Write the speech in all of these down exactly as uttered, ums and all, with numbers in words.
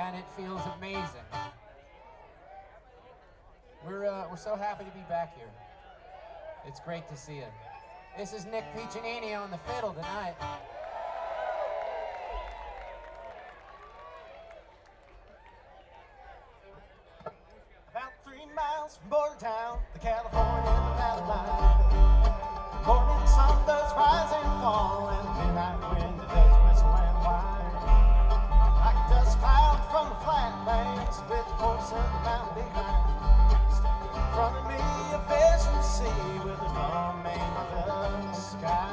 man. It feels amazing. We're, uh, we're so happy to be back here. It's great to see you. This is Nick Piccinini on the fiddle tonight. About three miles from Border Town, the California battle line. Morning sun does rise and fall, and the midnight wind it does whistle and whine. Like a dust cloud from the flatlands, with the force of the mountain behind. Standing in front of me, a vision to see, with a drum made of the sky.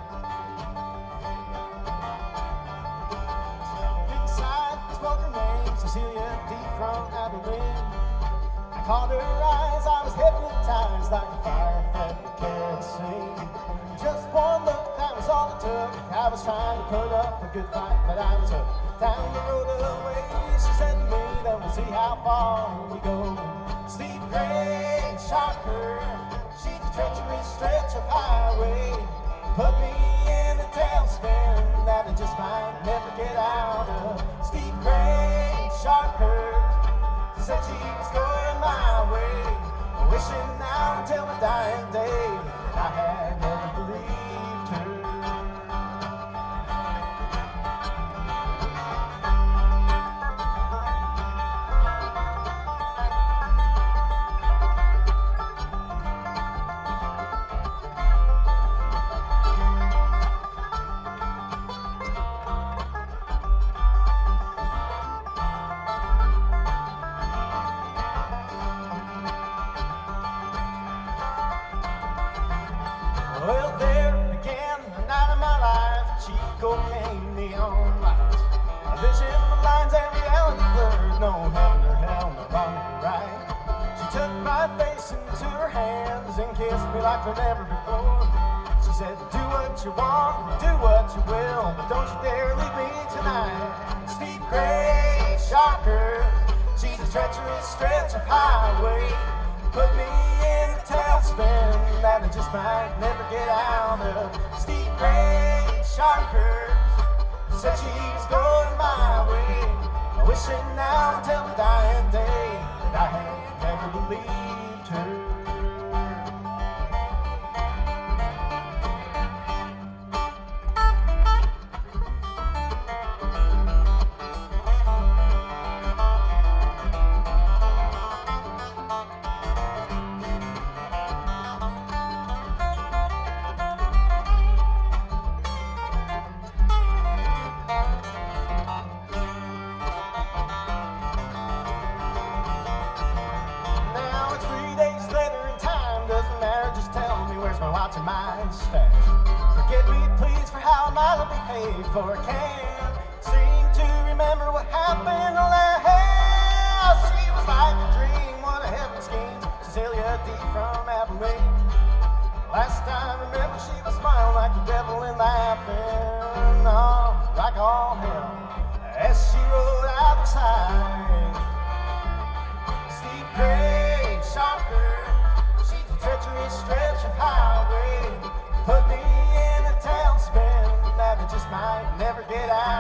Inside, spoke her name, Cecilia D. from Abilene. I caught her eyes, I was hypnotized like a fire-fed kerosene. Just one look, that was all it took. I was trying to put up a good fight, but I was hooked. Down the road away, she said to me, then we'll see how far we go. Steep grade, sharp curve, she's a treacherous stretch of highway. Put me in a tailspin that I just might never get out of. Steep grade, sharp curve, said she was going my way. Wishing now until my dying day that I had never believed her. Well, there began the night of my life. Cheap cocaine, neon lights. My vision, the lines and reality blurred. No heaven or hell, no wrong or right. She took my face into her hands and kissed me like never before. She said, do what you want, do what you will, but don't you dare leave me tonight. Steep grade, sharp curve, she's a treacherous stretch of highway. Put me in a tailspin that I just might never get out of. Steep grade, sharp curves, said she was going my way. Wishing now until my dying day that I had never believed her. Watch my stash. Forgive me, please, for how I behaved, for I can't seem to remember what happened on that house. She was like a dream, one of heaven's schemes. Cecilia D. from Abilene. Last time I remember, she was smiling like the devil and laughing, oh, like all hell, as she rode out the side. Steep grade, sharp curve, she's a treacherous stretch of highway. Put me in a tailspin that I just might never get out.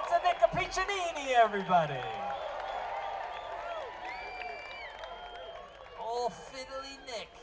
hands to Nick Piccinini, everybody. Oh, fiddly Nick.